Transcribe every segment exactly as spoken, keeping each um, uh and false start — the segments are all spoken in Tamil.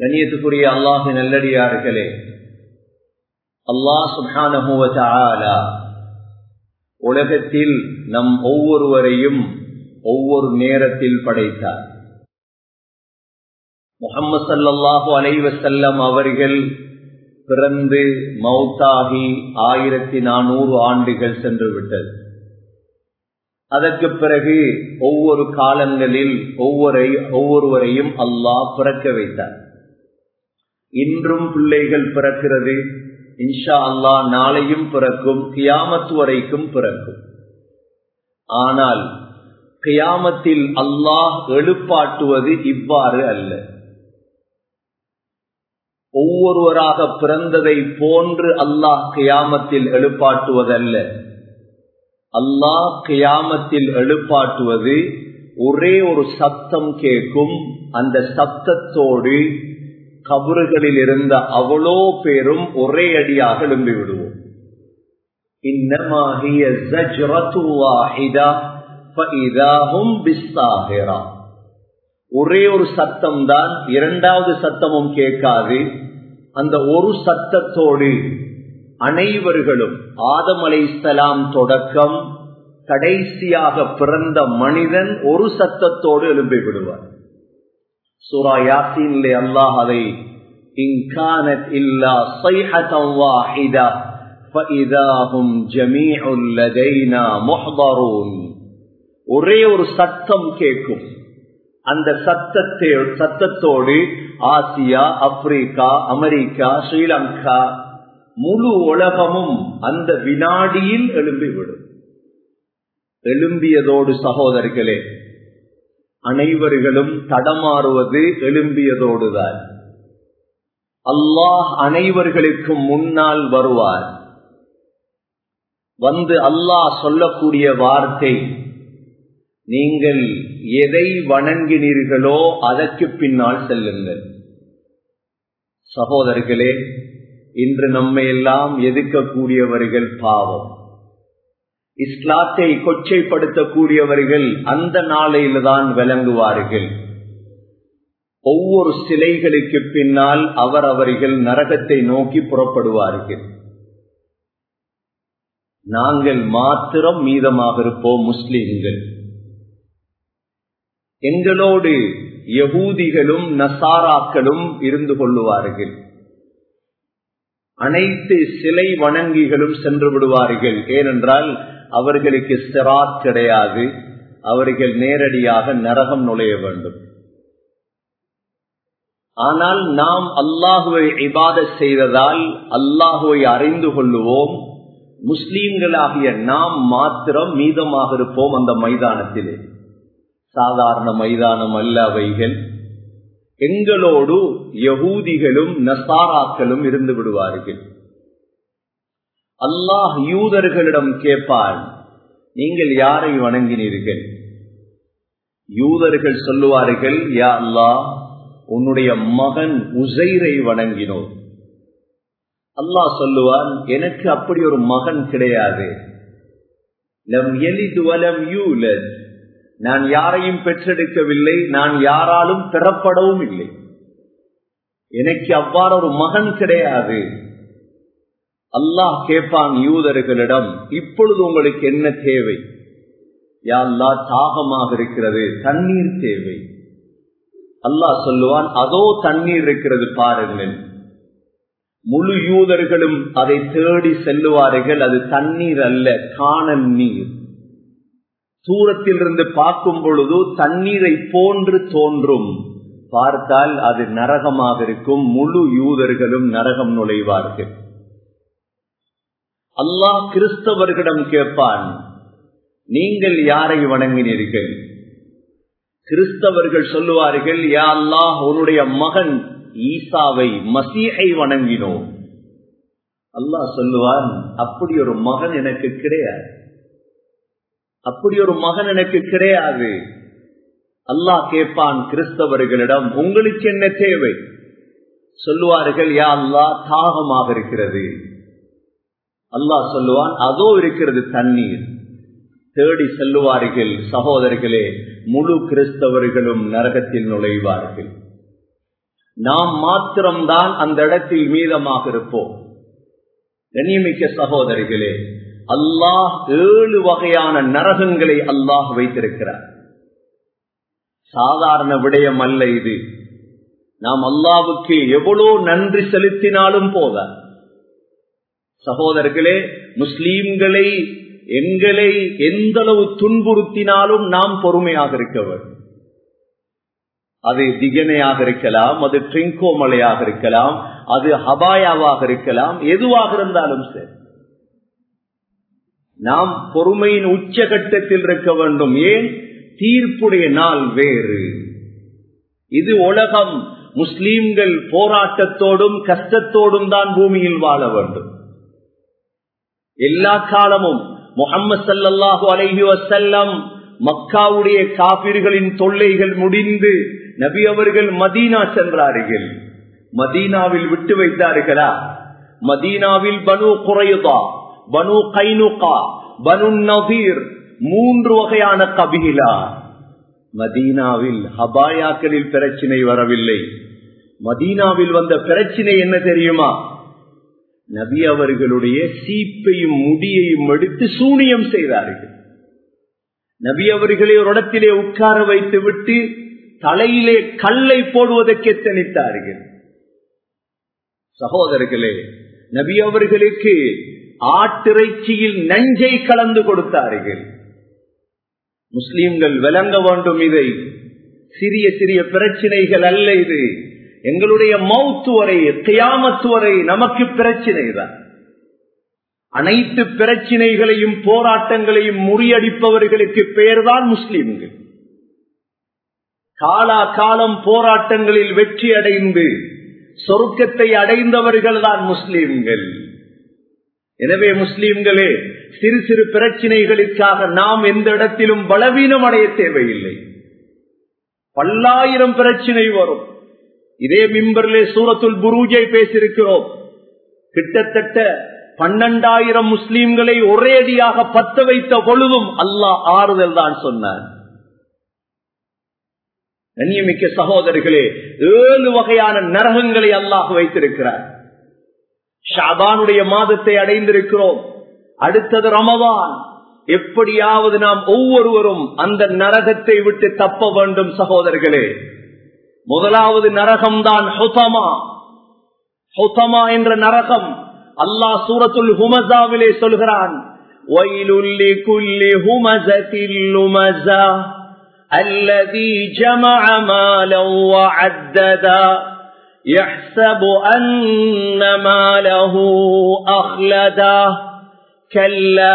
கண்ணியத்துக்குரிய அல்லாஹ்வின் நல்லடியார்களே, அல்லாஹ் சுப்ஹானஹு வ தஆலா உலகத்தில் நம் ஒவ்வொருவரையும் ஒவ்வொரு நேரத்தில் படைத்தார். முஹம்மது ஸல்லல்லாஹு அலைஹி வஸல்லம் அவர்கள் பிறந்து மௌத்தாகி ஆயிரத்தி நானூறு ஆண்டுகள் சென்று விட்டது. அதற்கு பிறகு ஒவ்வொரு காலங்களில் ஒவ்வொரு ஒவ்வொருவரையும் அல்லாஹ் பிறக்க வைத்தார். இன்றும் பிள்ளைகள் பிறக்கிறது, இன்ஷா அல்லாஹ் நாளையும் பிறக்கும், கியாமத் வரைக்கும் பிறக்கும். ஆனால் கியாமத்தில் அல்லாஹ் எழுப்பாட்டுவது இவ்வாறு அல்ல. ஒவ்வொருவராக பிறந்ததை போன்று அல்லாஹ் கியாமத்தில் எழுப்பாட்டுவதல்ல. அல்லாஹ் கியாமத்தில் எழுப்பாட்டுவது ஒரே ஒரு சத்தம் கேட்கும். அந்த சத்தத்தோடு கபறுகளில் இருந்த அவ்வளோ பேரும் ஒரே அடியாக எழும்பி விடுவோம். இன்னமா ஹிய ஸஜ்ரத்து வாஹிதா ஃபஇதா ஹும் பிஸ்ஸாஹிரா. ஒரே ஒரு சத்தம் தான், இரண்டாவது சத்தமும் கேட்காது. அந்த ஒரு சத்தத்தோடு அனைவர்களும் ஆதம் அலைஹிஸ்ஸலாம் தொடக்கம் கடைசியாக பிறந்த மனிதன் ஒரு சத்தத்தோடு எழும்பி விடுவார். சூரா யாசீனிலே அல்லாஹ் அதை இன்கானத் இல்லா ஸைஹத்தன் வாஹிதா ஃபஇதா ஹும் ஜமீஉன் லதைனா முஹ்தரூன். ஒரே ஒரு சத்தம் கேட்கும். அந்த சத்தத்தை சத்தத்தோடு ஆசியா, ஆப்பிரிக்கா, அமெரிக்கா, ஸ்ரீலங்கா, முழு உலகமும் அந்த வினாடியில் எழும்பிவிடும். எழும்பியதோடு சகோதரர்களே, அனைவர்களும் தடமாறுவது எழும்பியதோடுதான். அல்லாஹ் அனைவர்களுக்கும் முன்னால் வருவார். வந்து அல்லாஹ் சொல்லக்கூடிய வார்த்தை, நீங்கள் எதை வணங்கினீர்களோ அதற்கு பின்னால் செல்லுங்கள். சகோதரர்களே, இன்று நம்மை எல்லாம் எதிர்க்கக்கூடியவர்கள் பாவம். இஸ்லாத்தை கொச்சைப்படுத்தக்கூடியவர்கள் அந்த நாளையில்தான் விளங்குவார்கள். ஒவ்வொரு சிலைகளுக்கு பின்னால் அவர் அவர்கள் நரகத்தை நோக்கி புறப்படுவார்கள். நாங்கள் மாத்திரம் மீதமாக இருப்போம் முஸ்லிம்கள். எங்களோடு யகூதிகளும் நசாராக்களும் இருந்து கொள்ளுவார்கள். அனைத்து சிலை வணங்கிகளும் சென்று விடுவார்கள். ஏனென்றால் அவர்களுக்கு சிராத் கிடையாது. அவர்கள் நேரடியாக நரகம் நுழைய வேண்டும். ஆனால் நாம் அல்லாஹுவை இபாதத் செய்ததால் அல்லாஹுவை அறிந்து கொள்ளுவோம். முஸ்லீம்களாகிய நாம் மாத்திரம் மீதமாக இருப்போம் அந்த மைதானத்திலே. சாதாரண மைதானம் அல்ல அவைகள். எங்களோடு யகூதிகளும் நசாராக்களும் இருந்து விடுவார்கள். அல்லாஹ் யூதர்களிடம் கேட்பான், நீங்கள் யாரை வணங்கினீர்கள்? யூதர்கள் சொல்லுவார்கள், யா அல்லாஹ், உன்னுடைய மகன் உஸைரை வணங்கினோம். அல்லாஹ் சொல்லுவான், எனக்கு அப்படி ஒரு மகன் கிடையாது. லம் யலித் வலம் யூலத். நான் யாரையும் பெற்றெடுக்கவில்லை, நான் யாராலும் பெறப்படவும் இல்லை. எனக்கு அவ்வாறு ஒரு மகன் கிடையாது. அல்லாஹ் கேட்பான் யூதர்களிடம், இப்பொழுது உங்களுக்கு என்ன தேவை? யா அல்லாஹ், தாகமாக இருக்கிறது, தண்ணீர் தேவை. அல்லாஹ் சொல்லுவான், அதோ தண்ணீர் இருக்கிறது பாருங்கள். முழு யூதர்களும் அதை தேடி செல்லுவார்கள். அது தண்ணீர் அல்ல, காணல் நீர். தூரத்தில் இருந்து பார்க்கும் பொழுது தண்ணீரை போன்று தோன்றும், பார்த்தால் அது நரகமாக இருக்கும். முழு யூதர்களும் நரகம் நுழைவார்கள். அல்லாஹ் கிறிஸ்தவர்களிடம் கேட்பான், நீங்கள் யாரை வணங்கினீர்கள்? கிறிஸ்தவர்கள் சொல்லுவார்கள், யா அல்லாஹ், உன்னுடைய மகன் ஈசாவை, மசீஹை வணங்கினோம். அல்லாஹ் சொல்லுவான், அப்படி ஒரு மகன் எனக்கு கிடையாது. அப்படி ஒரு மகன் எனக்கு கிடையாது. அல்லாஹ் கேட்பான் கிறிஸ்தவர்களிடம், உங்களுக்கு என்ன தேவை? சொல்லுவார்கள், யா அல்லாஹ், தாகமாக இருக்கிறது. அல்லாஹ் சொல்லுவான், அதோ இருக்கிறது தண்ணீர். தேடி செல்லுவார்கள். சகோதரர்களே, முழு கிறிஸ்தவர்களும் நரகத்தில் நுழைவார்கள். நாம் மாத்திரம்தான் அந்த இடத்தில் மீதமாக இருப்போம். கண்ணியமிக்க சகோதரிகளே, அல்லாஹ் ஏழு வகையான நரகங்களை அல்லாஹ் வைத்திருக்கிறார். சாதாரண விடயம் அல்ல இது. நாம் அல்லாஹ்வுக்கு எவ்வளவு நன்றி செலுத்தினாலும் போத. சகோதரர்களே, முஸ்லீம்களை எங்களை எந்த அளவு துன்புறுத்தினாலும் நாம் பொறுமையாக இருக்க வேண்டும். அது திகனையாக இருக்கலாம், அது ட்ரிங்கோ மலையாக இருக்கலாம், அது ஹபாயாவாக இருக்கலாம், எதுவாக இருந்தாலும் சரி நாம் பொறுமையின் உச்சகட்டத்தில் இருக்க வேண்டும். ஏன்? தீர்ப்புடைய நாள் வேறு. இது உலகம். முஸ்லீம்கள் போராட்டத்தோடும் கஷ்டத்தோடும் தான் பூமியில் வாழ வேண்டும். எல்லா காலமும் முஹம்மது ஸல்லல்லாஹு அலைஹி வஸல்லம் மக்காவுடைய காபிர்களின் தொல்லைகள் முடிந்து நபி அவர்கள் மதீனா சென்றார்கள். மதீனாவில் விட்டு வைத்தார்களா? மதீனாவில் பனு குறைதா, பனு கைனுகா, பனு நதீர் மூன்று வகையான கபீலா. மதீனாவில் ஹபாயாக்களில் பிரச்சனை வரவில்லை. மதீனாவில் வந்த பிரச்சனை என்ன தெரியுமா? நபி அவர்களுடைய சீப்பையும் முடியையும் எடுத்து சூனியம் செய்தார்கள். நபி அவர்களை ஒரு இடத்திலே உட்கார வைத்து விட்டு தலையிலே கல்லை போடுவதற்கு எத்தனித்தார்கள். சகோதரர்களே, நபி அவர்களுக்கு ஆட்டிறைச்சியில் நஞ்சை கலந்து கொடுத்தார்கள். முஸ்லிம்கள் விளங்க வேண்டும், இதை சிறிய சிறிய பிரச்சனைகள் அல்ல. இது எங்களுடைய மௌத்து வரை, கியாமத்து வரை நமக்கு பிரச்சனை தான். அனைத்து பிரச்சனைகளையும் போராட்டங்களையும் முறியடிப்பவர்களுக்கு பெயர்தான் முஸ்லிம்கள். காலா காலம் போராட்டங்களில் வெற்றி அடைந்து சொர்க்கத்தை அடைந்தவர்கள் தான் முஸ்லிம்கள். எனவே முஸ்லிம்களே, சிறு சிறு பிரச்சனைகளுக்காக நாம் எந்த இடத்திலும் பலவீனம் அடைய தேவையில்லை. பல்லாயிரம் பிரச்சனை வரும். இதே மிம்பரிலே சூரத்துல் புரூஜை பேசியிருக்கிறோம். கிட்டத்தட்ட பன்னெண்டாயிரம் முஸ்லிம்களை ஒரே அடியாக பத்த வைத்த பொழுதும் அல்லாஹ் ஆறுதல் தான் சொன்னார். கண்ணியமிக்க சகோதரர்களே, ஏழு வகையான நரகங்களை அல்லாஹ் வைத்திருக்கிறார். ஷாபானுடைய மாதத்தை அடைந்திருக்கிறோம். அடுத்தது ரமதான். எப்படியாவது நாம் ஒவ்வொருவரும் அந்த நரகத்தை விட்டு தப்ப வேண்டும். சகோதரர்களே, முதலாவது நரகம்தான் ஹுதமா. ஹுதமா என்ற நரகம் அல்லாஹ் சூரத்துல் ஹுமஸாவிலே சொல்கிறான், வயலுல் லிகுல்லி ஹுமஸத்தில் லுமஸா الذي جمع مالا وعددا يحسب أن ماله أخلدا كلا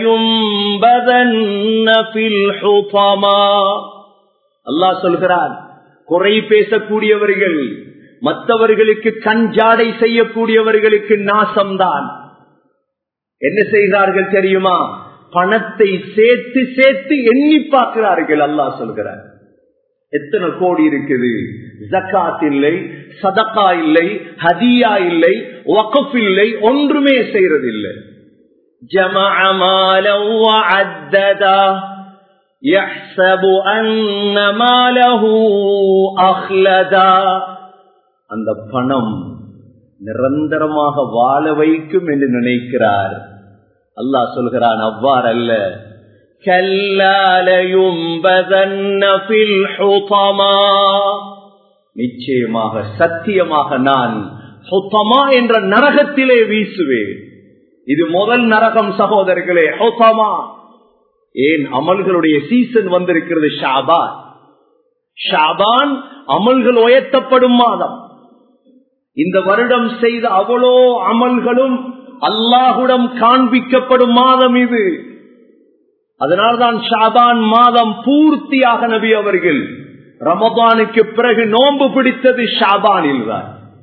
لينبذن في الحطمة. அல்லாஹ் சொல்கிறான், குறை பேசக்கூடியவர்கள், மற்றவர்களுக்கு கஞ்சாடை செய்யக்கூடியவர்களுக்கு நாசம்தான். என்ன செய்கிறார்கள் தெரியுமா? பணத்தை சேர்த்து சேர்த்து எண்ணி பார்க்கிறார்கள். அல்லாஹ் சொல்கிறார், எத்தனை கோடி இருக்குது, ஜகாத் இல்லை, சதகா இல்லை, ஹதியா இல்லை, வக்ஃப் இல்லை, ஒன்றுமே செய்யறதில்லை. ஜமஅ மாலன் வஅத்ததா யஹ்ஸபு அன்ன மாலஹு அஹ்லதா. அந்த பணம் நிரந்தரமாக வாழ வைக்கும் என்று நினைக்கிறார். அல்லாஹ் சொல்கிறான், அவ்வாறல்ல. நிச்சயமாக சத்தியமாக நான் ஹுதமா என்ற நரகத்திலே வீசுவேன். இது முதல் நரகம் சகோதரர்களே, ஹுதமா. ஏன்? அமல்களுடைய சீசன் வந்திருக்கிறது. ஷாபான். ஷாபான் அமல்கள் உயர்த்தப்படும் மாதம். இந்த வருடம் செய்த அவ்வளோ அமல்களும் அல்லாஹுடன் காண்பிக்கப்படும் மாதம் இது. அதனால்தான் ஷாபான் மாதம் பூர்த்தியாக நபி அவர்கள் ரமதானுக்கு பிறகு நோன்பு பிடித்தது ஷாபானில் தான்.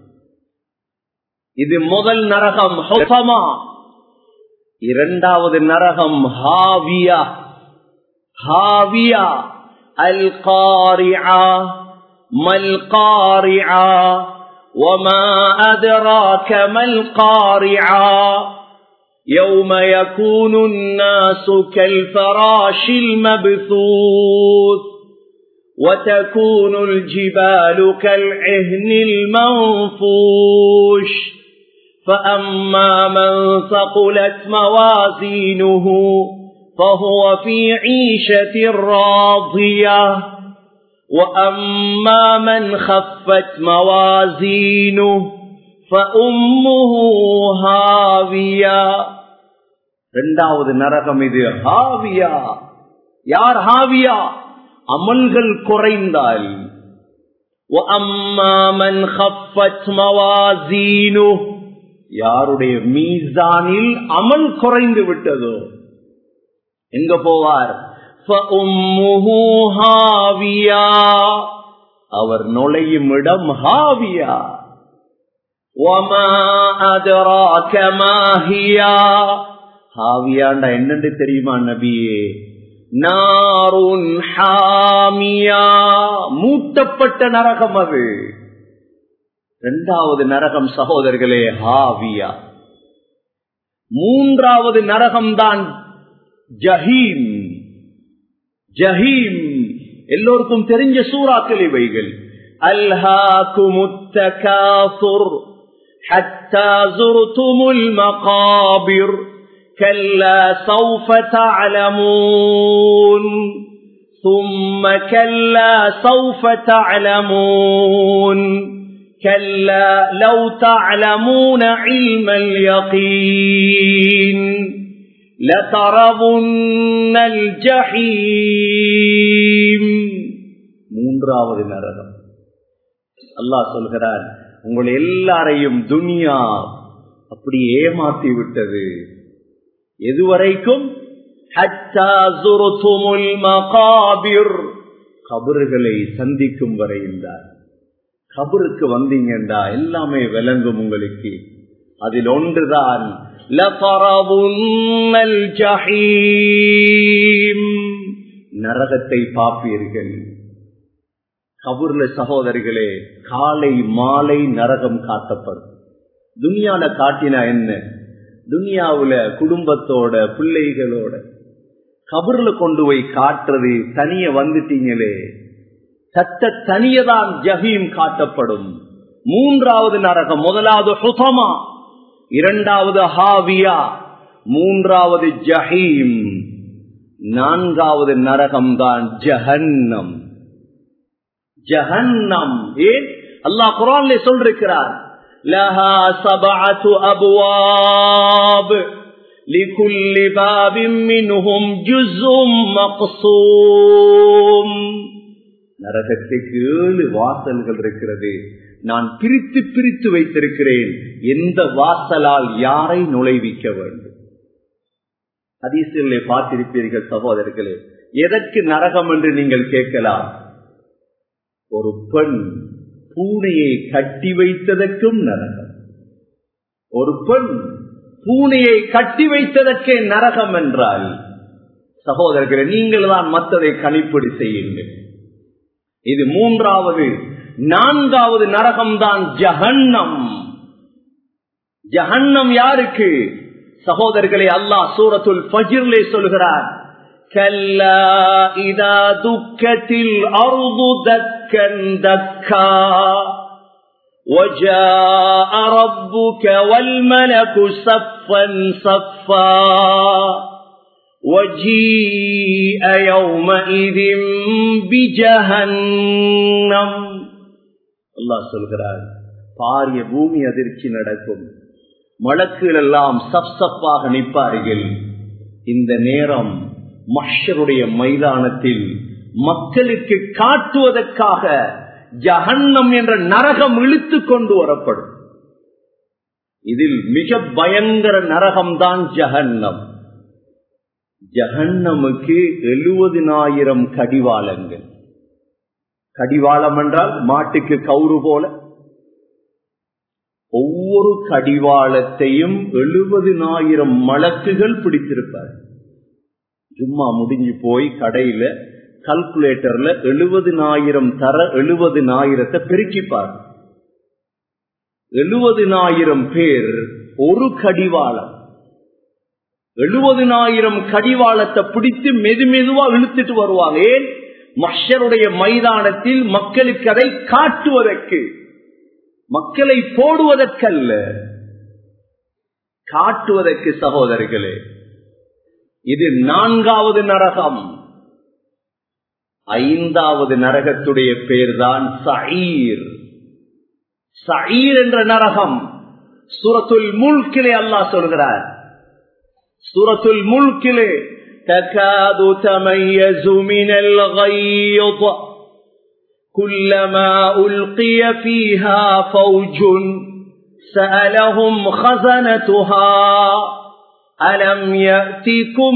இது முதல் நரகம் ஹுதமா. இரண்டாவது நரகம் ஹாவியா. ஹாவியா அல் காரிஆ மல் காரிஆ وما أدراك ما القارعة يوم يكون الناس كالفراش المبثوث وَتَكُونُ الْجِبَالُ كَالْعِهْنِ الْمَنْفُوشِ فَأَمَّا مَنْ ثَقُلَتْ مَوَازِينُهُ فَهُوَ فِي عِيشَةٍ رَاضِيَةٍ وَأَمَّا مَنْ خَفَّتْ مَوَازِينُهُ فَأُمُّهُ هَاوِيَةٌ. இரண்டாவது நரகம் இது ஹாவியா. யார் ஹாவியா? அமல்கள் குறைந்தால். وَأَمَّا مَنْ خَفَّتْ مَوَازِينُهُ, யாருடைய மீசானில் அமல் குறைந்து விட்டதோ எங்க போவார்? فَأُمُّهُ هَاوِيَةٌ, அவர் நுழையும் இடம் ஹாவியா. وَمَا أَدْرَاكَ مَا هِيَ, ஹாவியாண்டா என்னன்னு தெரியுமா நபியே? நாருன் ஹாமியா, மூட்டப்பட்ட நரகம் அது. இரண்டாவது நரகம் சகோதரர்களே ஹாவியா. மூன்றாவது நரகம் தான் ஜஹீம். ஜஹீம் எல்லோருக்கும் தெரிஞ்ச சூறாக்கள் இவைகள். அல்ஹாகுமுத் தகாசுர் ஹத்தா ஸுர்துமுல் மகாபிர் كلا سوف تعلمون ثم كلا سوف تعلمون كلا لو تعلمون علم اليقين لترون الجحيم. மூன்றாவது நரகம். அல்லாஹ் சொல்கிறார், உங்களை எல்லாரையும் துனியா அப்படி ஏமாற்றி விட்டது. எதுவரைக்கும்? ஹத்தா ஸுர்துமுல் மகாபிர், கபறுகளை சந்திக்கும் வரையில்தான். கபருக்கு வந்தீங்கண்டா எல்லாமே விளங்கும் உங்களுக்கு. அதில் ஒன்றுதான் லதரவுன்னல் ஜஹீம், நரகத்தை பார்ப்பீர்கள். கபூர்ல சகோதரிகளே காலை மாலை நரகம் காட்டப்படும். துனியால காட்டினா என்ன? துனியாவுல குடும்பத்தோட பிள்ளைகளோட, கபூர்ல கொண்டு போய் காட்டுறது தனிய வந்துட்டீங்களே, சட்ட தனியதான் ஜஹீம் காட்டப்படும். மூன்றாவது நரகம். முதலாவது ஹுதமா, இரண்டாவது ஹாவியா, மூன்றாவது ஜஹீம், நான்காவது நரகம் தான் ஜஹன்னம். ஜஹன்னம் ஏன் அல்லாஹ் குர்ஆன்ல சொல்லிருக்கிறார், லஹா சபஅத்து அப்வாப் லிகுல்லி பாபின் மின்ஹும் ஜுஸும் மக்ஸூம். நரகத்துக்கு ஏழு வாசல்கள் இருக்கிறது, நான் பிரித்து பிரித்து வைத்திருக்கிறேன். எந்த வாசலால் யாரை நுழைவிக்க வேண்டும்? ஹதீஸிலே பார்த்திருப்பீர்கள் சகோதரர்களே. எதற்கு நரகம் என்று நீங்கள் கேட்கலாம். ஒரு பெண் பூனையை கட்டி வைத்ததற்கும் நரகம். ஒரு பெண் பூனையை கட்டி வைத்ததற்கே நரகம் என்றால் சகோதரர்களே, நீங்கள் தான் மற்றதை கணிப்பீடு செய்யுங்கள். இது மூன்றாவது. நான்காவது நரகம் தான் ஜஹன்னம். ஜஹன்னம் யாருக்கு சகோதரர்களே? அல்லாஹ் சூரத்துல் ஃபஜ்ரிலே சொல்கிறார், கல்லா இதா துக்கத்தில் அர்து தக்கன் தக்கா வஜாஅ ரப்புக வல் மலகு ஸஃபன் ஸஃபா وَجِيءَ يَوْمَئِذٍ بِجَهَنَّمَ. அல்லாஹ் சொல்கிறார், பாரிய பூமி அதிர்ச்சி நடக்கும், மலக்குகள் எல்லாம் சப் சப்பாக நிற்பார்கள். இந்த நேரம் மஹ்ஷருடைய மைதானத்தில் மக்களுக்கு காட்டுவதற்காக ஜஹன்னம் என்ற நரகம் இழுத்து கொண்டு வரப்படும். இதில் மிக பயங்கர நரகம்தான் ஜஹன்னம். ஜஹன்னமுக்கு எழுபதினாயிரம் கடிவாளங்கள். கடிவாளம் என்றால் மாட்டுக்கு கவுறு போல. ஒவ்வொரு கடிவாளத்தையும் எழுபதினாயிரம் மலக்குகள் பிடித்திருப்பார். ஜும்மா முடிஞ்சு போய் கடையில கால்குலேட்டர்ல எழுபதினாயிரம் தர எழுபதினாயிரத்தை பெருக்கிப்பார். எழுபதினாயிரம் பேர் ஒரு கடிவாளம். எழுபதினாயிரம் கடிவாளத்தை பிடித்து மெது மெதுவா இழுத்துட்டு வருவாங்க. ஏன்? மஹ்ஷருடைய மைதானத்தில் மக்களுக்கு அதை காட்டுவதற்கு, மக்களை போடுவதற்கல்ல, காட்டுவதற்கு. சகோதரர்களே, இது நான்காவது நரகம். ஐந்தாவது நரகத்துடைய பேர்தான் சஈர். சஈர் என்ற நரகம் சூரத்துல் முல்கிலே அல்லாஹ் சொல்கிறார். சூரத்துல் முல்கிலே தகாது தமையஸு மினல் غيظ كلما ألقي فيها فوج سألهم خزنتها ألم يأتكم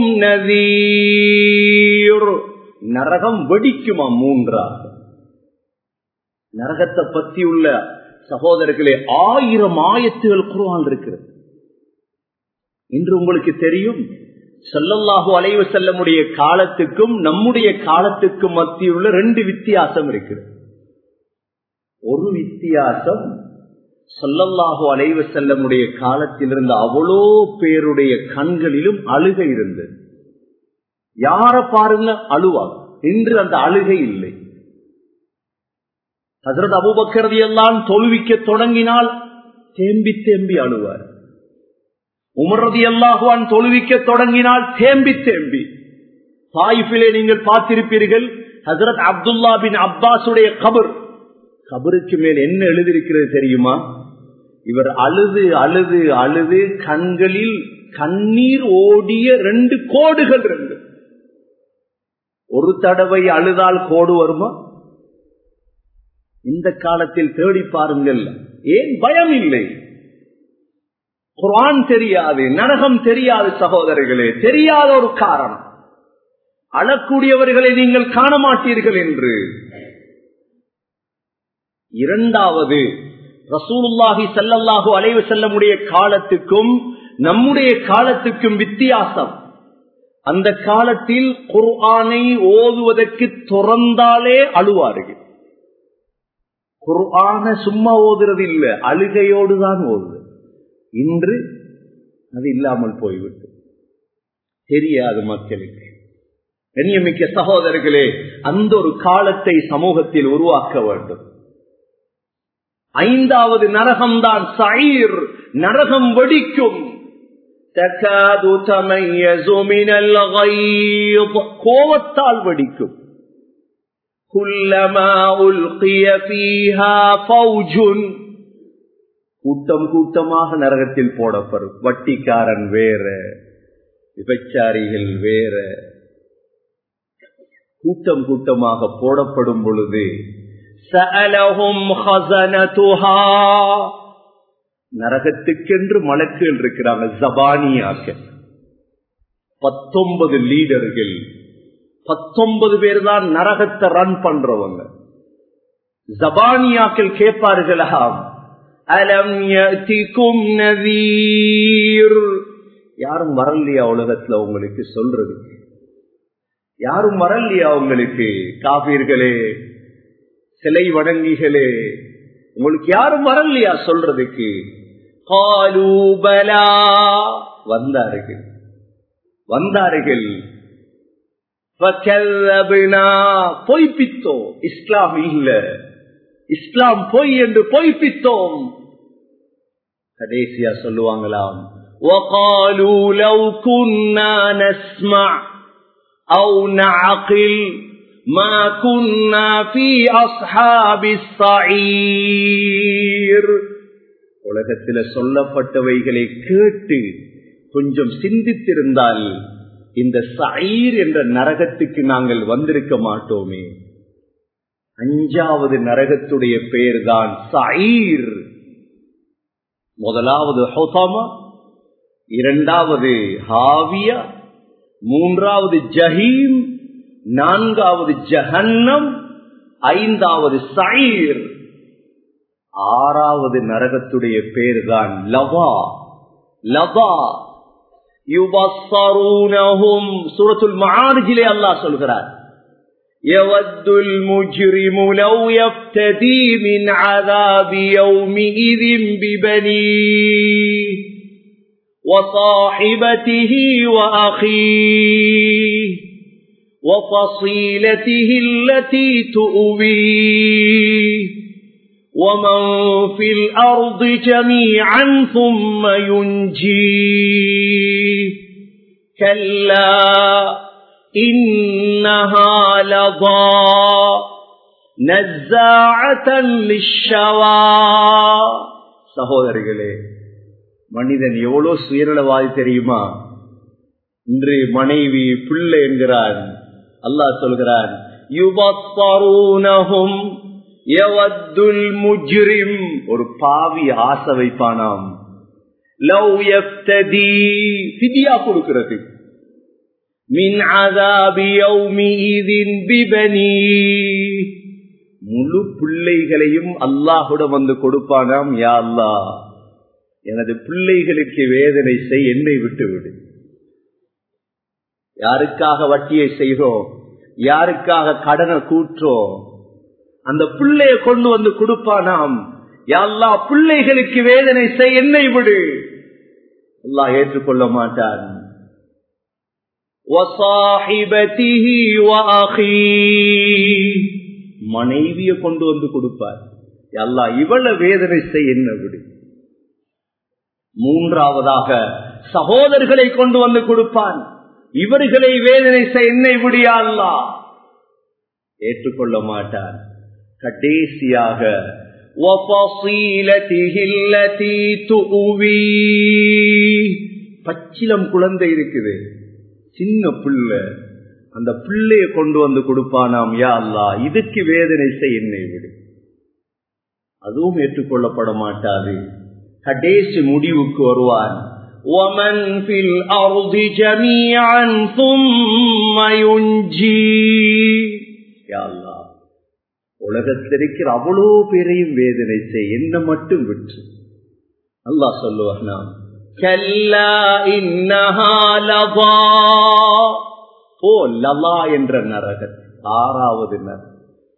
نذير. நரகம் வெடிக்குமா? மூன்றாக. நரகத்தை பத்தி உள்ள சகோதரர்களே ஆயிரம் ஆயத்துகள் குர்ஆன் இருக்கிறது. இன்று உங்களுக்கு தெரியும், ஸல்லல்லாஹு அலைஹி வஸல்லமுடைய காலத்துக்கும் நம்முடைய காலத்துக்கும் மத்தியில் உள்ள ரெண்டு வித்தியாசம் இருக்கிறது. ஒரு வித்தியாசம், ஸல்லல்லாஹு அலைஹி வஸல்லமுடைய காலத்தில் இருந்த அவ்வளோ பேருடைய கண்களிலும் அழுகை இருந்தது. யார பாருங்க அழுவாங்க. இன்று அந்த அழுகை இல்லை. ஹஜ்ரத் அபூபக்கர் ரலியல்லாஹு அன்ஹு தொழுவிக்க தொடங்கினால் தேம்பி தேம்பி அழுவார். உமர் ரலியல்லாஹு அன்ஹு தொழுவிக்க தொடங்கினால் தேம்பி தேம்பி. தாயிஃபிலே நீங்கள் பார்த்திருப்பீர்கள், ஹஜ்ரத் அப்துல்லா பின் அப்பாஸுடைய கபர், கபருக்கு மேல் என்ன எழுதியிருக்கிறது தெரியுமா? இவர் அழுது அழுது அழுது கண்களில் கண்ணீர் ஓடிய ரெண்டு கோடுகள். ரெண்டு ஒரு தடவை அழுதால் கோடு வருமா? இந்த காலத்தில் தேடி பாருங்கள். ஏன் பயம் இல்லை? குர்ஆன் தெரியாது, நரகம் தெரியாது. சகோதரர்களே, தெரியாத ஒரு காரணம், அழக்கூடியவர்களை நீங்கள் காண மாட்டீர்கள் என்று. இரண்டாவது, ரசூலுல்லாஹி ஸல்லல்லாஹு அலைஹி வஸல்லமுடைய காலத்துக்கும் நம்முடைய காலத்துக்கும் வித்தியாசம். அந்த காலத்தில் குர்ஆனை ஓதுவதற்கு துறந்தாலே அழுவார்கள். குர்ஆன சும்மா ஓதுறது இல்ல, அழுகையோடுதான் ஓதுது. இன்று அது இல்லாமல் போய்விட்டு தெரியாது மக்களுக்கு. கண்ணியமிக்க சகோதரர்களே, அந்த ஒரு காலத்தை சமூகத்தில் உருவாக்க வேண்டும். ஐந்தாவது நரகம்தான் சஈர். நரகம் வெடிக்கும். தகாது தமையஸு மினல் غيظ, கோவத்தால் வெடிக்கும். குல்லமா உல்கிய ஃபீஹா ஃபௌஜுன், கூட்டம் கூட்டமாக நரகத்தில் போடப்படும். வட்டிக்காரன் வேற, விபச்சாரிகள் வேற, கூட்டம் கூட்டமாக போடப்படும் பொழுது சஅலஹும் ஹஸனதுஹா, நரகத்துக்கென்று மலக்குகள் இருக்கிறாங்க, ஜபானியாக்கள். பத்தொன்பது லீடர்கள், பத்தொன்பது பேர் தான் நரகத்தை ரன் பண்றவங்க. ஜபானியாக்கள் கேட்பார்களாம், அலம் யஅதிகும் நதீர், யாரும் வரலையா உலகத்துல உங்களுக்கு சொல்றதுக்கு? யாரும் வரலையா உங்களுக்கு? காபீர்களே, சிலை வணங்கிகளே, உங்களுக்கு யாரும் வரலையா சொல்றதுக்கு? காலூ பலா, வந்தார்கள் வந்தார்கள். பொய்ப்பித்தோம், இஸ்லாம் இல்ல, இஸ்லாம் பொய் என்று பொய்ப்பித்தோம். கடைசியா சொல்லுவாங்களாம், وَقَالُوا لَوْ كُنَّا نَسْمَعُ أَوْ نَعْقِلُ مَا كُنَّا فِي أَصْحَابِ السَّعِيرِ. உலகத்தில் சொல்லப்பட்டவைகளை கேட்டு கொஞ்சம் சிந்தித்திருந்தால் இந்த சஈர் என்ற நரகத்துக்கு நாங்கள் வந்திருக்க மாட்டோமே. அஞ்சாவது நரகத்துடைய பெயர் தான் சஈர். முதலாவது ஹுதமா, இரண்டாவது ஹாவியா, மூன்றாவது ஜஹீம், நான்காவது ஜஹன்னம், ஐந்தாவது சஈர், ஆறாவது நரகத்துடைய பேர் தான் லவா. லவா யுபஸ்ஸரூனஹும், சூரத்துல் மஆரிஜிலே அல்லாஹ் சொல்கிறார், யவத்துல் முஜ்ரிமு லவ் யஃப்ததி மின் அஸாபி யௌமிஇதின் பிபனீஹி வஸாஹிபதிஹி வஅഖீஹி وفصيلته التي تؤويه ومن في الأرض جميعا ثم ينجيه كلا إنها لظى نزاعة للشوى. சகோதரர்களே, மனிதன் எவ்வளவு சுயநலவாதி தெரியுமா? இன்று மனைவி பிள்ளை என்கிறான். அல்லாஹ் சொல்கிறான், யுபஸ்ஸரூனஹும் யவத்துல் முஜ்ரிம், ஒரு பாவி ஆசை வைப்பானாம், லவ் யஃப்ததி, ஃபித்யா கொடுக்கிறது, மின் அஸாபி யௌமிஇதின் பிபனி, முழு பிள்ளைகளையும் அல்லாஹ்விடம் வந்து கொடுப்பானாம். யா அல்லாஹ், எனது பிள்ளைகளுக்கு வேதனை செய், என்னை விட்டுவிடு. யாருக்காக வட்டியை செய்கிறோம், யாருக்காக கடனை கூற்றோம், அந்த பிள்ளைய கொண்டு வந்து கொடுப்பானாம். யா அல்லாஹ், பிள்ளைகளுக்கு வேதனை செய், என்னை விடு. அல்லாஹ் ஏற்றுக்கொள்ள மாட்டான். மனைவியை கொண்டு வந்து கொடுப்பார். யா அல்லாஹ், இவ்வளவு வேதனை செய், என்ன விடு. மூன்றாவதாக சகோதரர்களை கொண்டு வந்து கொடுப்பான். இவர்களை வேதனை செய், என்னை விடியா அல்லாஹ், ஏற்றுக்கொள்ள மாட்டான். கடைசியாக பச்சிலம் குழந்தை இருக்குது, சின்ன பிள்ளை, அந்த பிள்ளைய கொண்டு வந்து கொடுப்பானாம். யா அல்லாஹ், இதுக்கு வேதனை செய், என்னை விடு. அதுவும் ஏற்றுக்கொள்ளப்பட மாட்டாது. கடைசி முடிவுக்கு வருவான். وَمَنْ فِي الْأَرْضِ جَمِيعًا ثُمَّ يُنْجِي. யா அல்லாஹ், உலகத்தில் இருக்கிற அவ்வளோ பேரையும் வேதனை செய், என்ன மட்டும் விட்டு. அல்லாஹ் சொல்லுவானா, கல்லா இன்னஹா லதா, ஓ லலா என்ற நரகம், ஆறாவது நரகம்,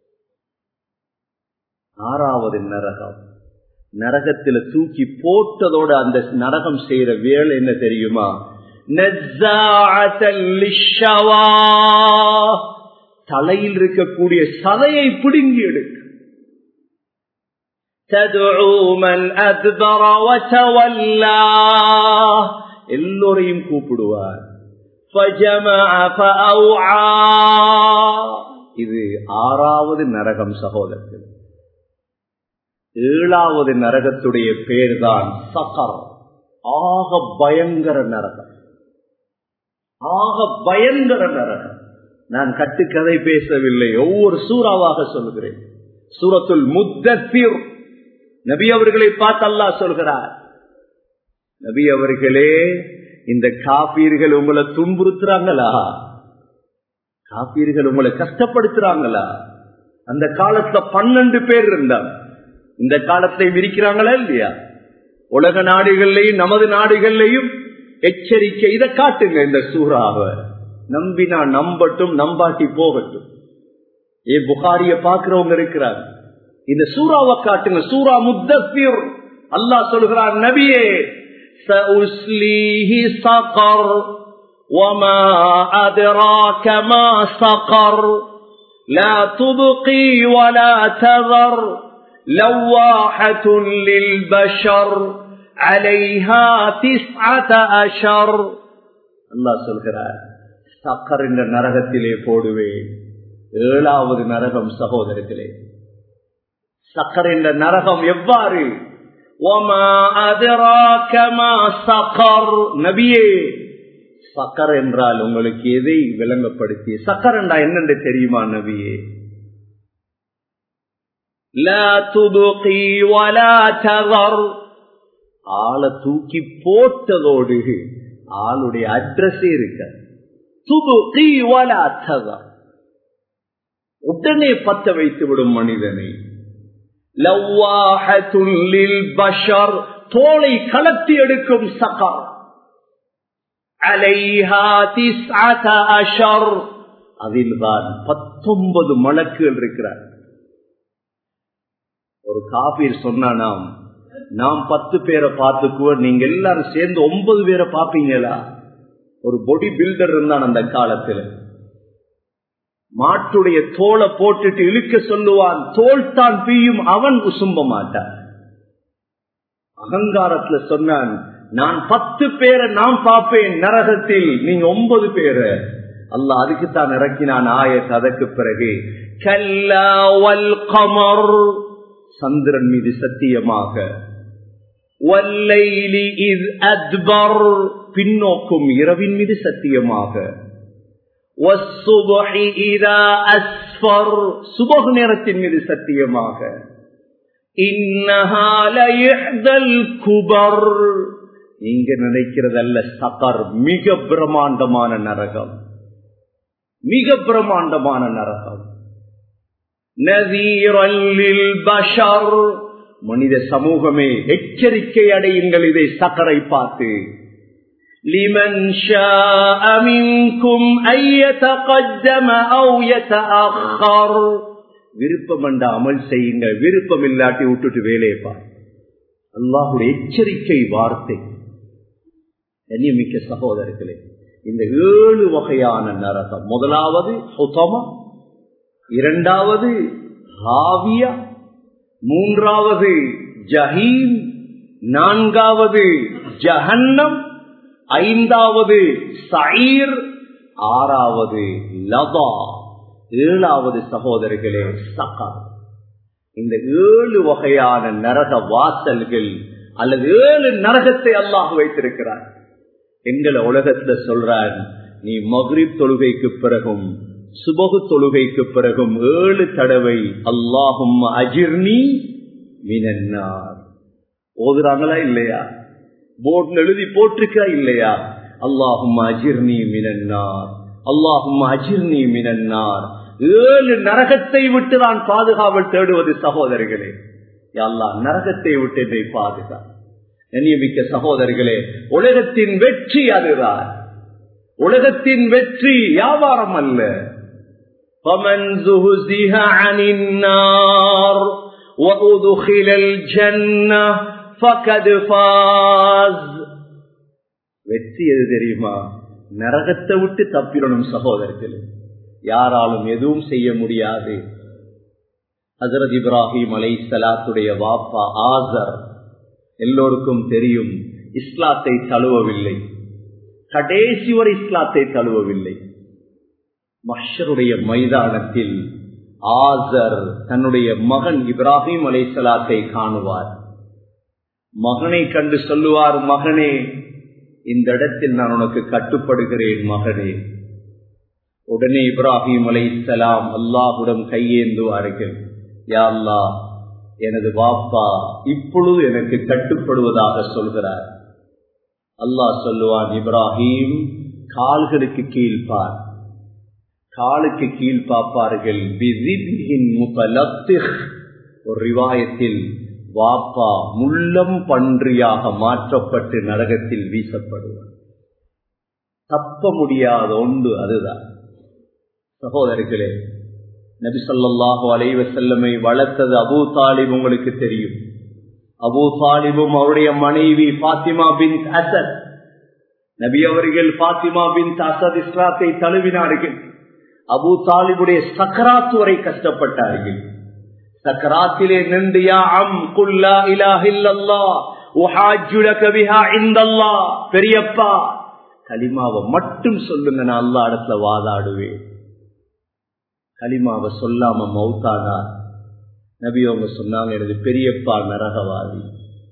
ஆறாவது நரகம். நரகத்தில் தூக்கி போட்டதோட அந்த நரகம் செய்யற வேலை என்ன தெரியுமா? நஸ்ஸாஅத்தல் லிஷ்ஷவா, தலையில் இருக்கக்கூடிய சதையை பிடுங்கி எடுக்க. ததுஉ மன் அத்பர வதவல்லா, எல்லோரையும் கூப்பிடுவார். ஃபஜமஅ ஃபஅவ்ஆ, இது ஆறாவது நரகம் சகோதரர்கள். ஏழாவது நரகத்துடைய பேர் தான் சகர், ஆக பயங்கர நரகம், ஆக பயங்கர நரகம். நான் கட்டுக்கதை பேசவில்லை, ஒவ்வொரு சூறாவாக சொல்கிறேன். சூரத்துல் முத்தஸிர், நபி அவர்களை பார்த்து அல்லாஹ் சொல்கிறார், நபி அவர்களே, இந்த காபீர்கள் உங்களை துன்புறுத்துறாங்களா? காபீர்கள் உங்களை கஷ்டப்படுத்துறாங்களா? அந்த காலத்துல பன்னெண்டு பேர் இருந்தாங்க. இந்த காலத்தை விரிக்கிறாங்களா இல்லையா? உலக நாடுகள்லையும் நமது நாடுகள்லையும் எச்சரிக்கை. இதை காட்டுங்க இந்த சூறாவை. நம்பினா நம்பட்டும், நம்பாட்டி போகட்டும். ஏ புகாரிய பாக்குறவங்க இருக்கிறாங்க, இந்த சூறாவை காட்டுங்க. சூரா முத்தஸிர். அல்லாஹ் சொல்கிறார், நபியே, சஉஸ்லீஹி ஸகர் வமா அத்ராக மா ஸகர் லா துப்கி வலா தஸர் லவாஹத்துன் லில்பஷர் அலைஹா திஸ்அத அஷர். அல்லாஹ் சொல்கிறார், சக்கர் என்ற நரகத்திலே போடுவேன். ஏழாவது நரகம் சகோதரர்களே, சக்கர் என்ற நரகம் எவ்வாறு? வமா அத்ராக மா ஸகர், நபியே, சக்கர் என்றால் உங்களுக்கு எதை விளங்கப்படுத்தி? சக்கர் என்றா என்னென்று தெரியுமா நபியே? லா துப்கி வலா தஸர், ஆளை தூக்கி போட்டதோடு ஆளுடைய அட்ரஸே இருக்க. துப்கி வலா தஸர், உடனே பத்த வைத்து விடும் மனிதனை. லவாஹத்துன் லில்பஷர், தோலை கலத்தி எடுக்கும் சக்கர். அலைஹா திஸ்அத அஷர், அதில்தான் பத்தொன்பது மலக்குகள் இருக்கிறார். ஒரு காபீர் சொன்னானாம், நாம் பத்து பேரை பார்த்துக்குவோம், நீங்க எல்லாரும் சேர்ந்து ஒன்பது பேரை பார்ப்பீங்களா? ஒரு பாடி பில்டர் இருந்தான் அந்த காலத்தில். மாட்டுடைய தோலை போட்டுட்டு இழுக்க சொல்லுவான், தோல் தான் பீயும், அவன் உசும்ப மாட்டான். அகங்காரத்துல சொன்னான், நான் பத்து பேரை நான் பார்ப்பேன் நரகத்தில், நீங்க ஒன்பது பேரை. அல்லாஹ் அதுக்குத்தான் இறக்கினான் ஆயத். அதற்கு பிறகு கல்லா வல் கமர், சந்திரன் மீது சத்தியமாக, வல்லைலி இஸ் அத்பர், பின்னோக்கும் இரவின் மீது சத்தியமாக, வஸ்ஸுபஹி இதா அஸ்ஃபர், சுபஹ் நேரத்தின் மீது சத்தியமாக, இன்னஹா லயஹ்தல் குபர், நீங்க நினைக்கிறதல்ல சகர், மிக பிரம்மாண்டமான நரகம், மிக பிரம்மாண்டமான நரகம். நதீரல் லில் பஷர், மனித சமூகமே எச்சரிக்கை அடையுங்கள் இதை சகரை பார்த்து. லிமன் ஷாஅ மின்கும் அன் யதகத்தம அவ் யதஅக்கர், விருப்பம் என்ற அமல் செய்யுங்க, விருப்பம் இல்லாட்டி விட்டுட்டு வேலையை பார். அல்லாஹ்வுடைய எச்சரிக்கை வார்த்தை. கண்ணியமிக்க சகோதரர்களே, இந்த ஏழு வகையான நரகம், முதலாவது ஹுதமா, இரண்டாவது ஹாவியா, மூன்றாவது ஜஹீம், நான்காவது ஜஹன்னம், ஐந்தாவது சயீர், ஆறாவது லதா, ஏழாவது சகோதரர்களே சகர். இந்த ஏழு வகையான நரக வாசல்கள் அல்லது ஏழு நரகத்தை அல்லாஹ் வைத்திருக்கிறார். எங்களை உலகத்துல சொல்றான், நீ மக்ரிப் தொழுகைக்கு பிறகும் சுபஹு தொழுகைக்கு பிறகும் ஏழு தடவை அல்லாஹும்ம அஜிர்னி மினன் நார் ஓதுறாங்களா இல்லையா? போர்ட்ல எழுதி போட்டிருக்கா இல்லையா? அல்லாஹும்ம அஜிர்னி மினன் நார், அல்லாஹும்ம அஜிர்னி மினன் நார். ஏழு நரகத்தை விட்டு நான் பாதுகாவல் தேடுவது சகோதரர்களே. யா அல்லாஹ், நரகத்தை விட்டு என்னை பாதுகா. கண்ணியமிக்க சகோதரர்களே, உலகத்தின் வெற்றி அதுதான். உலகத்தின் வெற்றி வியாபாரம் அல்ல. فَمَنْ زُحْزِحَ عَنِ النَّارِ وَأُدْخِلَ الْجَنَّةَ فَقَدْ فَازَ. வெற்றி எது தெரியுமா? நரகத்தை விட்டு தப்பிடணும் சகோதரர்களே. யாராலும் எதுவும் செய்ய முடியாது. ஹஜ்ரத் இப்ராஹிம் அலைஹிஸ்ஸலாத்துடைய வாப்பா ஆசர், எல்லோருக்கும் தெரியும், இஸ்லாத்தை தழுவவில்லை. கடைசி வரை இஸ்லாத்தை தழுவவில்லை. மஹ்ஷருடைய மைதானத்தில் ஆசர் தன்னுடைய மகன் இப்ராஹிம் அலைஹிஸ்ஸலாத்தை காணுவார். மகனை கண்டு சொல்லுவார், மகனே, இந்த இடத்தில் நான் உனக்கு கட்டுப்படுகிறேன் மகனே. உடனே இப்ராஹிம் அலைஹிஸ்ஸலாம் அல்லாஹ்விடம் கையேந்துவார்கள். யா அல்லாஹ், எனது வாப்பா இப்பொழுது எனக்கு கட்டுப்படுவதாக சொல்கிறார். அல்லாஹ் சொல்லுவான், இப்ராஹிம், கால்களுக்கு கீழ்பார். காலுக்கு கீழ் பார்ப்பார்கள். ஒரு ரிவாயத்தில் வாப்பா முள்ளம் பன்றியாக மாற்றப்பட்டு நரகத்தில் வீசப்படுவார். தப்ப முடியாத ஒன்று அதுதான். சகோதரர்களே, நபி ஸல்லல்லாஹு அலைஹி வஸல்லமை வளர்த்தது அபூ தாலிப் உங்களுக்கு தெரியும். அபூ தாலிபும் அவருடைய மனைவி ஃபாத்திமா பின்த் அஸத், நபி அவர்கள் ஃபாத்திமா பின்த் அஸத் இஸ்லாத்தை தழுவினார்கள். அபூ தாலிபுடைய சக்கராத் வரை கஷ்டப்பட்டார்கள். சக்கராத்திலே நின்று, யா அம் குல் லா இலாஹ இல்லல்லாஹ் உஹாஜ்ஜு லக பிஹா இன்தல்லாஹ், பெரியப்பா கலிமாவை மட்டும் சொல்லுங்க, நான் அல்லாஹ் இடத்துல வாதாடுவேன். கலிமாவை சொல்லாம மௌத்தானார். நபி அவங்க சொன்னாங்க, எனது பெரியப்பா நரகவாதி.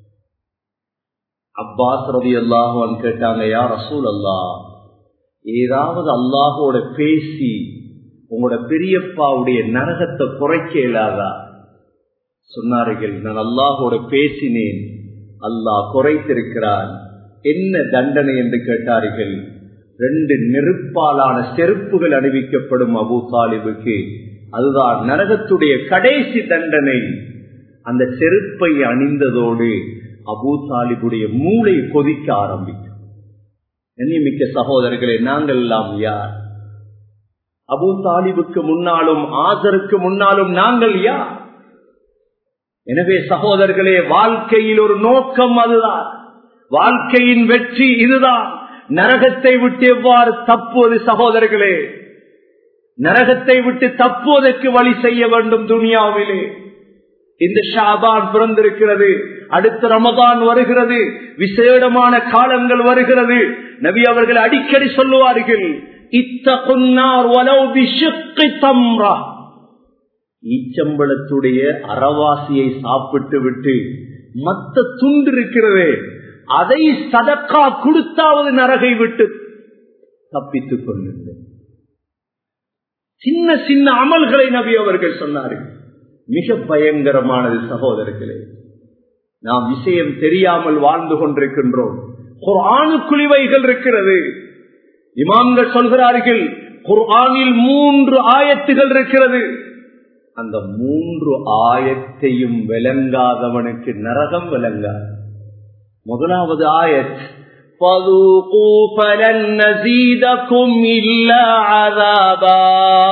அப்பாஸ் ரலியல்லாஹு அன்ஹு கேட்டாங்க, யா ரசூலல்லாஹ், ஏதாவது அல்லாஹோட பேசி உங்களோட பெரியப்பாவுடைய நரகத்தை குறைக்க இயலாதா? சொன்னார்கள், நான் அல்லாஹோட பேசினேன், அல்லாஹ் குறைத்திருக்கிறான். என்ன தண்டனை என்று கேட்டார்கள். ரெண்டு நெருப்பாலான செருப்புகள் அணிவிக்கப்படும் அபூ தாலிபுக்கு. அதுதான் நரகத்துடைய கடைசி தண்டனை. அந்த செருப்பை அணிந்ததோடு அபூ தாலிபுடைய மூளை கொதிக்க ஆரம்பிக்கும். கண்ணியமிக்க சகோதரர்களே, நாங்கள் எல்லாம் யார்? அபூ தாலிபுக்கு முன்னாலும் ஆசருக்கு முன்னாலும் நாங்கள் யார்? எனவே சகோதரர்களே, வாழ்க்கையில் ஒரு நோக்கம் அதுதான். வாழ்க்கையின் வெற்றி இதுதான். நரகத்தை விட்டு எவ்வாறு தப்புவது? சகோதரர்களே, நரகத்தை விட்டு தப்புவதற்கு வழி செய்ய வேண்டும். துனியாவிலே இந்த ஷாபான் பிறந்திருக்கிறது, அடுத்த ரமதான் வருகிறது, விசேடமான காலங்கள் வருகிறது. நபி அவர்கள் அடிக்கடி சொல்லுவார்கள், இத்தகுன்னார் வலவ் பிஷிக்கி தம்ரா, ஈச்சம்பளத்துடைய அறவாசியை சாப்பிட்டு விட்டு மத்த துண்டு இருக்கிறதே அதை சதக்கா கொடுத்தாவது நரகை விட்டு தப்பித்துக் கொள்ளுங்கள். சின்ன சின்ன அமல்களை நபி அவர்கள் சொன்னார்கள். மிக பயங்கரமானது சகோதரர்களே. நாம் விஷயம் தெரியாமல் வாழ்ந்து கொண்டிருக்கின்றோம். குர்ஆனுக்குள் இவைகள் இருக்கிறது. இமாம்கள் சொல்கிறார்கள், குர்ஆனில் மூன்று ஆயத்துகள் இருக்கிறது. அந்த மூன்று ஆயத்தையும் விளங்காதவனுக்கு நரகம் விளங்காது. முதலாவது ஆயத், فَذُوقُوا فَلَن نَّزِيدَكُمْ إِلَّا عَذَابًا,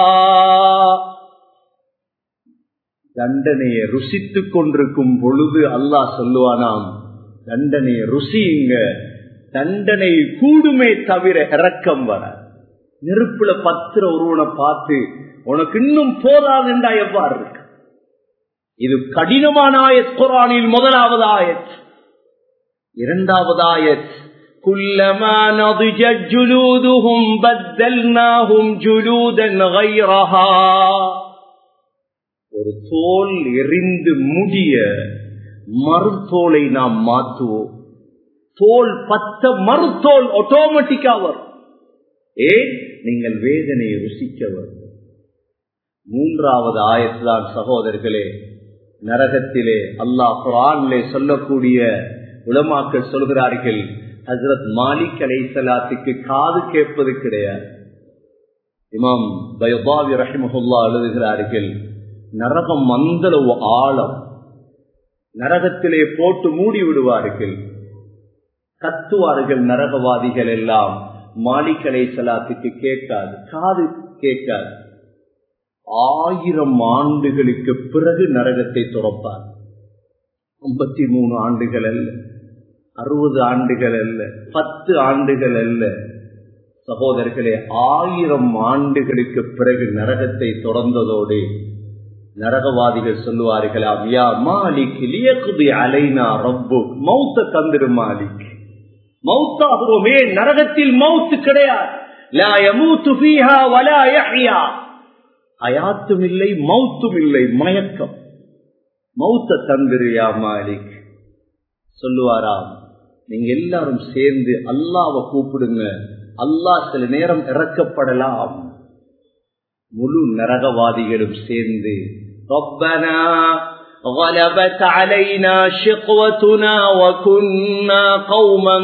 தண்டனையை ருசித்துக் கொண்டிருக்கும் பொழுது அல்லாஹ் சொல்லுவானாம், தண்டனையை ருசியுங்க, தண்டனை கூடுமே தவிர இரக்கம் வர. நெருப்புல பத்திர ஒருவனை பார்த்து உனக்கு இன்னும் போதாது என்றா எவ்வாறு இருக்கு? இது கடினமான ஆயத். குர்ஆனில் முதலாவது ஆயத். இரண்டாவது ஆயத், குல்லமா நضجت جلودهم بدلناهم جلودا غيرها, ஒரு தோல் எரிந்து முடிய மறுத்தோலை நாம் மாற்றுவோம். தோல் பத்த மறுத்தோல் ஆட்டோமேட்டிக்கா வரும். ஏ நீங்கள் வேதனையை ருசிக்க வேண்டும். மூன்றாவது ஆயத்தான் சகோதரர்களே, நரகத்திலே அல்லாஹ் குர்ஆனிலே சொல்லக்கூடிய உலமாக்கள் சொல்கிறார்கள், ஹஜ்ரத் மாலிக் அலைஹிஸ்ஸலாத்துக்கு காது கேட்பது கிடையாது. இமாம் பைதாவி ரஹிமஹுல்லாஹ் எழுதுகிறார்கள், நரகம் அந்தளவு ஆழம், நரகத்திலே போட்டு மூடி விடுவார்கள். கத்துவார்கள் நரகவாதிகள் எல்லாம், மாலிக் அலைஹிஸ்ஸலாத்துக்கு கேட்காது, காது கேட்காது. ஆயிரம் ஆண்டுகளுக்கு பிறகு நரகத்தை துறப்பார். ஐம்பத்தி மூணு ஆண்டுகள் அல்ல, அறுபது ஆண்டுகள் அல்ல, பத்து ஆண்டுகள் அல்ல சகோதரர்களே, ஆயிரம் ஆண்டுகளுக்கு பிறகு நரகத்தை தொடர்ந்ததோடு நரகவாதிகள் சொல்லுவார்களாம், யா மாலிக் லியக்தி அலைனா ரப்புக், மௌத்த தந்திரு மாலிக், மௌத்தாகுவோமே, நரகத்தில் மௌத்து கிடையாது. லா யமூது ஃபீஹா வலா யஹ்யா, ஹயாத்தும் இல்லை மௌத்தும் இல்லை, மயக்கம். மௌத்த தந்திரு யா மாலிக். சொல்லுவாராம், நீங்க எல்லாரும் சேர்ந்து அல்லாஹ்வை கூப்பிடுங்க, அல்லாஹ் சில நேரம் இறக்கப்படலாம். முழு நரகவாதிகளும் சேர்ந்து, ரப்பனா غلبت علينا شقوتنا وكنا قوما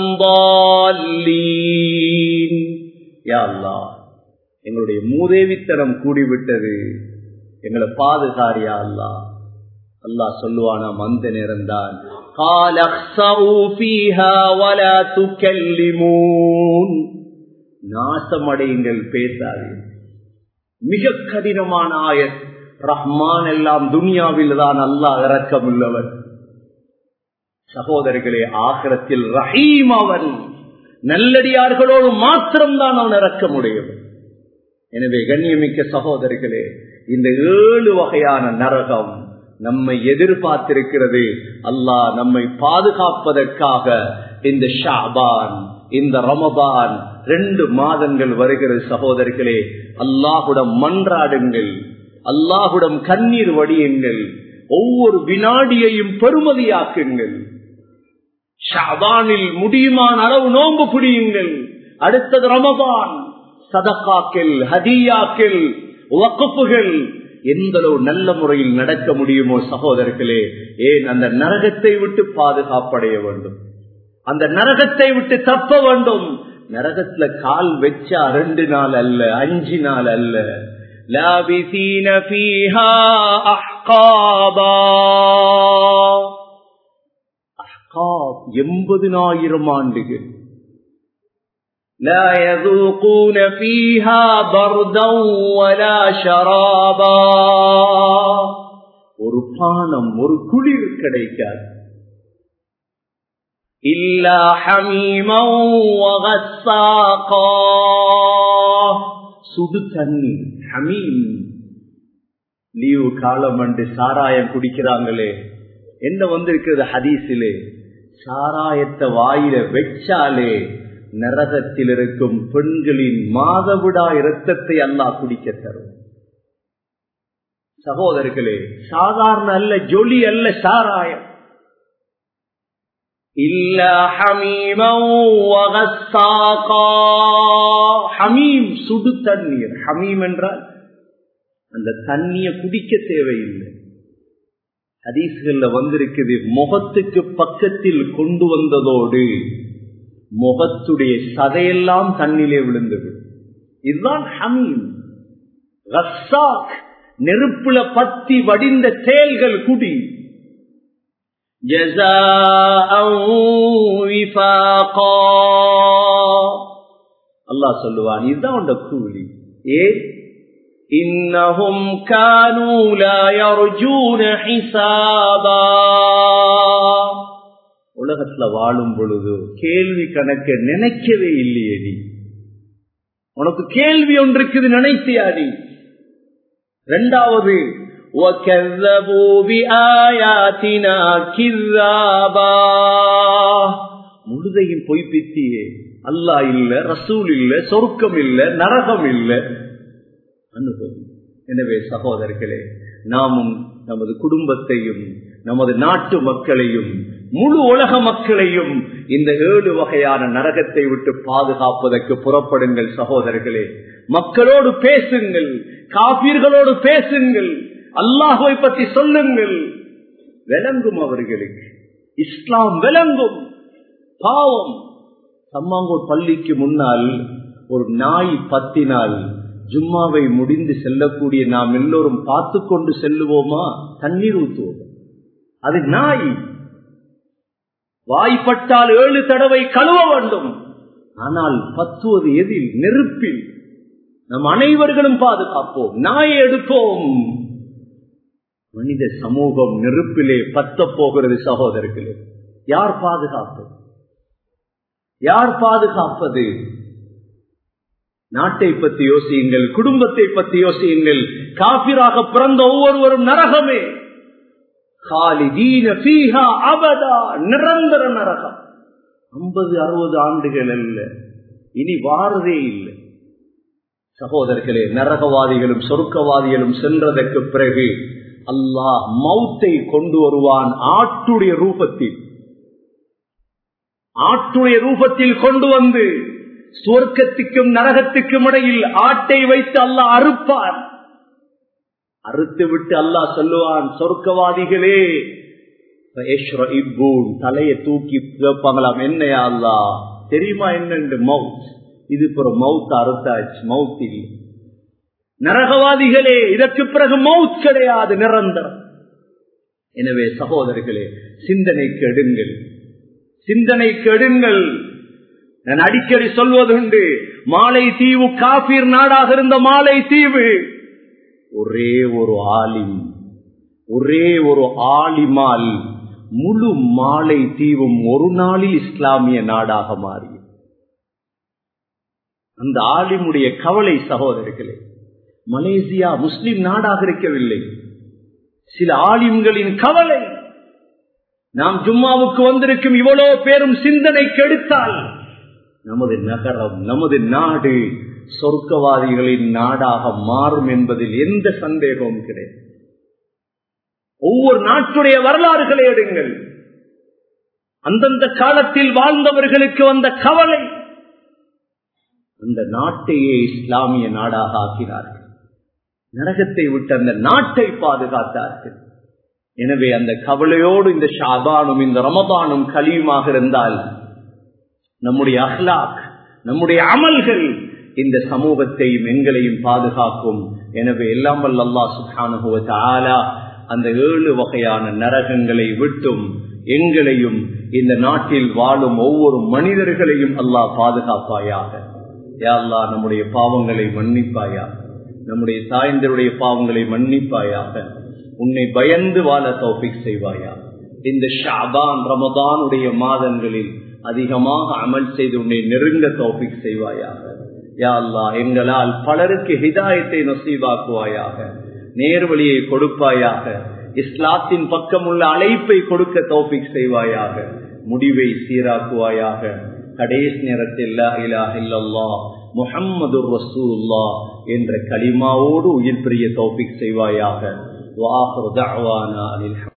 ضالين, யா அல்லாஹ் எங்களுடைய மூதேவித்தனம் கூடிவிட்டது, எங்களை பாதுகாரியா அல்லாஹ். அல்லாஹ் சொல்லுவானாம், அந்த நேரம்தான், قال اخسئوا فيها ولا تكلمون, நாசமடையுங்கள், பேசாதீர்கள். மிக கடினமான ஆயத். ரஹ்மான் எல்லாம் துனியாவில் தான் அல்லாஹ் இரக்கமுள்ளவர். சகோதரர்களே, ஆகிரத்தில் ரஹீம் அவன், நல்லடியார்களோடு மாத்திரம்தான் அவன் இரக்கமுடையவன். எனவே கண்ணியமிக்க சகோதரர்களே, இந்த ஏழு வகையான நரகம் நம்மை எதிர்பார்த்திருக்கிறது. அல்லாஹ் நம்மை பாதுகாப்பதற்காக இந்த ஷாபான், இந்த ரமபான் ரெண்டு மாதங்கள் வருகிறது. சகோதரர்களே, அல்லாஹுடன் மன்றாடுங்கள், அல்லாஹுடன் கண்ணீர் வடியுங்கள், ஒவ்வொரு வினாடியையும் பெருமதியாக்குங்கள். ஷாபானில் முடியுமான அளவு நோன்பு பிடியுங்கள். அடுத்தது ரமபான், சதகாக்கள், ஹதியாக்கள், வக்ஃபுகள் எந்த நல்ல முறையில் நடக்க முடியுமோ சகோதரர்களே, ஏன் அந்த நரகத்தை விட்டு பாதுகாப்படைய வேண்டும், அந்த நரகத்தை விட்டு தப்ப வேண்டும். நரகத்துல கால் வச்சா ரெண்டு நாள் அல்ல, அஞ்சு நாள் அல்ல. லாபிதீன ஃபீஹா அஹ்காபா, அஹ்காப் எண்பதினாயிரம் ஆண்டுகள். لا يذوقون فيها بردا ولا شرابا, ஒரு பானம், ஒரு குளிர் கிடைக்காது. இல்லா ஹமீமன் வகஸ்ஸாகா, சுடு தண்ணீர், ஹமீம். லீவு காலம் அன்று சாராயம் குடிக்கிறாங்களே, என்ன வந்திருக்கிறது ஹதீஸிலே, சாராயத்தை வாயில வெச்சாலே நரகத்தில் இருக்கும் பெண்களின் மாதவிடா இரத்தத்தை அல்லாஹ் குடிக்க தரும். சகோதரர்களே, சாதாரண அல்ல, ஜொலி அல்ல சாராயம். இல்ல ஹமீமன் வகஸ்ஸாகா. ஹமீம் சுடு தண்ணீர். ஹமீம் என்றால் அந்த தண்ணிய குடிக்க தேவையில்லை. ஹதீஸ்கள்ல வந்திருக்குது, முகத்துக்கு பக்கத்தில் கொண்டு வந்ததோடு முகத்துடைய சதையெல்லாம் தண்ணிலே விழுந்தது. இதுதான் ஹமீம். கஸ்ஸாக், நெருப்புல பத்தி வடிந்த தேல்கள் குடி. அல்லாஹ் சொல்லுவான், இதுதான் உண்ட கூலி. ஏ இன்னஹும் கானூ லா யர்ஜூன ஹிசாபா. உலகத்துல வாழும் பொழுது கேள்வி கணக்க நினைக்கவே இல்லையே நீ. உனக்கு கேள்வி ஒன்று இருக்குது, நினைத்தியா நீ? இரண்டாவது, முழுதையும் பொய்ப்பித்தியே. அல்லாஹ் இல்ல, ரசூல் இல்ல, சொர்க்கம் இல்ல, நரகம் இல்ல, அனுபவம். எனவே சகோதரர்களே, நாமும் நமது குடும்பத்தையும் நமது நாட்டு மக்களையும் முழு உலக மக்களையும் இந்த ஏழு வகையான நரகத்தை விட்டு பாதுகாப்பதற்கு புறப்படுங்கள் சகோதரர்களே. மக்களோடு பேசுங்கள், காபீர்களோடு பேசுங்கள், அல்லாஹ்வை பற்றி சொல்லுங்கள். விளங்கும் அவர்களுக்கு, இஸ்லாம் விளங்கும். பாவம், சம்மாங்கோட் பள்ளிக்கு முன்னால் ஒரு நாய் பத்தினால் ஜும்மாவை முடிந்து செல்லக்கூடிய நாம் எல்லோரும் பார்த்து கொண்டு செல்லுவோமா? தண்ணீர் ஊற்றுவோம். அது நாய். வாய்ப்பட்டால் ஏழு தடவை கழுவ வேண்டும். ஆனால் பத்துவது எதில்? நெருப்பில். நம் அனைவர்களும் பாதுகாப்போம், நாயை எடுப்போம். மனித சமூகம் நெருப்பிலே பத்த போகிறது சகோதரர்களே. யார் பாதுகாப்பது? யார் பாதுகாப்பது? நாட்டை பற்றி யோசியுங்கள், குடும்பத்தை பற்றி யோசியுங்கள். காபிராக பிறந்த ஒவ்வொருவரும் நரகமே. காலிதீன ஃபீஹா அபதா, நிரந்தர நரகம். ஐம்பது அறுபது ஆண்டுகள் அல்ல, இனி வாரதே இல்லை. சகோதரர்களே, நரகவாதிகளும் சொர்க்கவாதிகளும் சென்றதற்கு பிறகு அல்லாஹ் மௌத்தை கொண்டு வருவான். ஆட்டுடைய ரூபத்தில், ஆட்டுடைய ரூபத்தில் கொண்டு வந்து சுவர்க்கத்துக்கும் நரகத்துக்கும் இடையில் ஆட்டை வைத்து அல்லாஹ் அறுப்பான். அறுத்து விட்டு அல்லாஹ் சொல்லுவான், சொர்க்கவாதிகளே தலையை தூக்கி கேட்பாங்களாம், என்னையா அல்லாஹ் தெரியுமா என்னென்று? மவுத். இது பிறகு மவுத் அறுத்தாச்சு, மவுத் இல்லை. நரகவாதிகளே, இதற்கு பிறகு மவுத் கிடையாது, நிரந்தரம். எனவே சகோதரர்களே, சிந்தனைக்கு எடுங்கள், சிந்தனைக்கு எடுங்கள். நான் அடிக்கடி சொல்வதுண்டு, மாலை தீவு காபீர் நாடாக இருந்த மாலை தீவு ஒரே ஒரு ஆலிம், ஒரே ஒரு ஆலிமால் முழு மாலை தீவும் ஒரு நாளில் இஸ்லாமிய நாடாக மாறி. அந்த ஆலிமுடைய கவலை சகோதரர்களே, மலேசியா முஸ்லிம் நாடாக இருக்கவில்லை. சில ஆலிம்களின் கவலை. நாம் ஜும்மாவுக்கு வந்திருக்கும் இவ்வளவு பேரும் சிந்தனை கெடுத்தால் நமது நகரம், நமது நாடு சொர்க்கவாதிகளின் நாடாக மாறும் என்பதில் எந்த சந்தேகமும் கிடையாது. ஒவ்வொரு நாட்டுடைய வரலாறுகளை எடுங்கள். அந்தந்த காலத்தில் வாழ்ந்தவர்களுக்கு வந்த கவலை, அந்த நாட்டையே இஸ்லாமிய நாடாக ஆக்கினார்கள். நரகத்தை விட்டு அந்த நாட்டை பாதுகாத்தார்கள். எனவே அந்த கவலையோடு இந்த ஷாபானும் இந்த ரமதானும் கலியுமாக இருந்தால் நம்முடைய அஹ்லாக், நம்முடைய அமல்கள் இந்த சமூகத்தையும் எங்களையும் பாதுகாக்கும். எனவே எல்லாம் வல்ல அல்லாஹ் சுப்ஹானஹு வ தஆலா அந்த ஏழு வகையான நரகங்களை விட்டும் எங்களையும் இந்த நாட்டில் வாழும் ஒவ்வொரு மனிதர்களையும் அல்லாஹ் பாதுகாப்பாயாக. யா அல்லாஹ், நம்முடைய பாவங்களை மன்னிப்பாயாக, நம்முடைய தாய்ந்தருடைய பாவங்களை மன்னிப்பாயாக, உன்னை பயந்து வாழ தௌஃபீக் செய்வாயா. இந்த ஷஅபான் ரமதானுடைய மாதங்களில் அதிகமாக அமல் செய்து உன்னை நெருங்க தௌஃபீக் செய்வாயாக. யா அல்லாஹ் எங்களால் பலருக்கு ஹிதாயத்தை நசீபாக்குவாயாக, நேர்வழியை கொடுப்பாயாக, இஸ்லாத்தின் பக்கம் உள்ள அழைப்பை கொடுக்க தௌஃபீக் செய்வாயாக, முடிவை சீராக்குவாயாக. கடைசி நேரத்தில் லா இலாஹ இல்லல்லாஹ் முஹம்மதுர் ரசூலுல்லாஹ் என்ற கலிமாவோடு உயிர் பிரிய தௌஃபீக் செய்வாயாக. வ ஆகிரு தஅவானா அனில்